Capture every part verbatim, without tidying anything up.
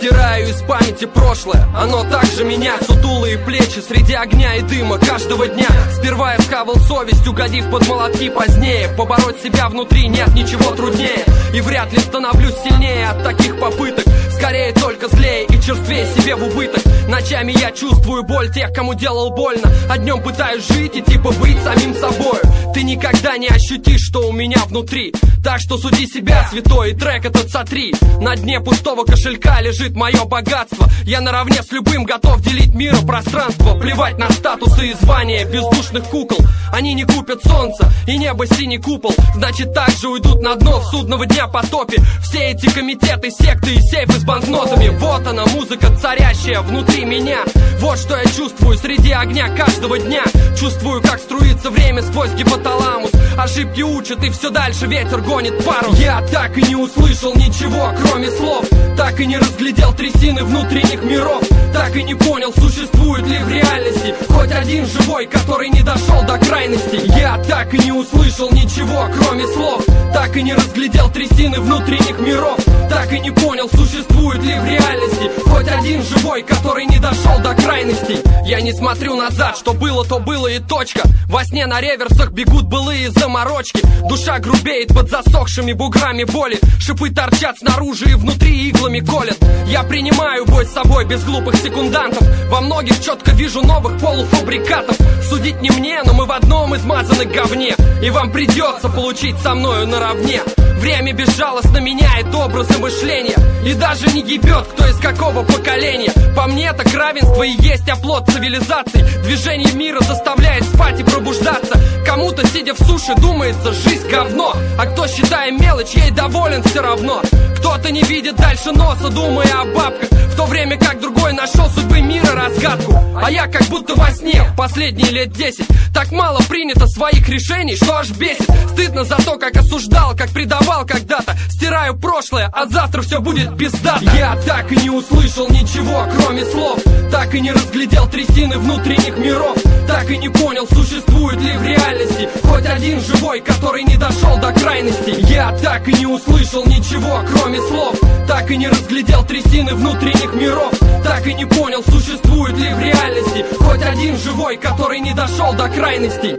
стираю из памяти прошлое. Оно также меня, сутулые плечи среди огня и дыма каждого дня. Сперва я схавал совесть, угодив под молотки. Позднее побороть себя внутри нет ничего труднее. И вряд ли становлюсь сильнее от таких попыток. Скорее только злее и черствее себе в убыток. Ночами я чувствую боль тех, кому делал больно, а днем пытаюсь жить и типа быть самим собою. Ты никогда не ощутишь, что у меня внутри. Так что суди себя, святой, и трек этот сотри. На дне пустого кошелька лежит мое богатство. Я наравне с любым готов делить мир и пространство. Плевать на статусы и звания бездушных кукол. Они не купят солнца и небо синий купол. Значит так же уйдут на дно в судного дня потопе. Все эти комитеты, секты и сейфы с банкнотами. Вот она, музыка царящая внутри меня. Вот что я чувствую среди огня каждого дня. Чувствую, как струится время сквозь гипоталамус. Ошибки учат и все дальше ветер гонит пару. Я так и не услышал ничего, кроме слов. Так и не разглядел трясины внутренних миров. Так и не понял, существует ли в реальности хоть один живой, который не дошел до крайности. Я так и не услышал ничего, кроме слов. Так и не разглядел трясины внутренних миров. Так и не понял, существует ли в реальности хоть один живой, который не дошел до крайностей. Я не смотрю назад, что было, то было и точка. Во сне на реверсах бегут былые заморочки. Душа грубеет под засохшими буграми боли. Шипы торчат снаружи и внутри иглами колят. Я принимаю бой с собой без глупых секундантов. Во многих четко вижу новых полуфабрикатов. Судить не мне, но мы в одном измазаны говне. И вам придется получить со мною наравне. Время безжалостно меняет образы мышления. И даже не ебет, кто из какого поколения. По мне так равенство и есть оплот цивилизации. Движение мира заставляет спать и пробуждаться. Кому-то, сидя в суше, думается, жизнь говно. А кто, считая мелочь, ей доволен все равно. Кто-то не видит дальше носа, думая о бабках, в то время как другой нашел судьбы мира разгадку. А я как будто во сне последние лет десять. Так мало принято своих решений, что аж бесит. Стыдно за то, как осуждал, как предавал когда-то. Стираю прошлое, а завтра все будет пиздато. Я так и не услышал ничего, кроме слов. Так и не разглядел трясины внутренних миров. Так и не понял, существует ли в реальности хоть один живой, который не дошел до крайности. Я так и не услышал ничего, кроме слов. Так и не разглядел трясины внутренних миров. Так и не понял, существует ли в реальности хоть один живой, который не дошел до крайностей.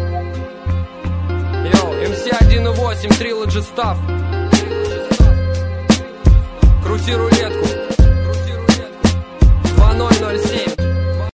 Йоу, эм си один и восемь, Trilogy Stuff. Крути рулетку.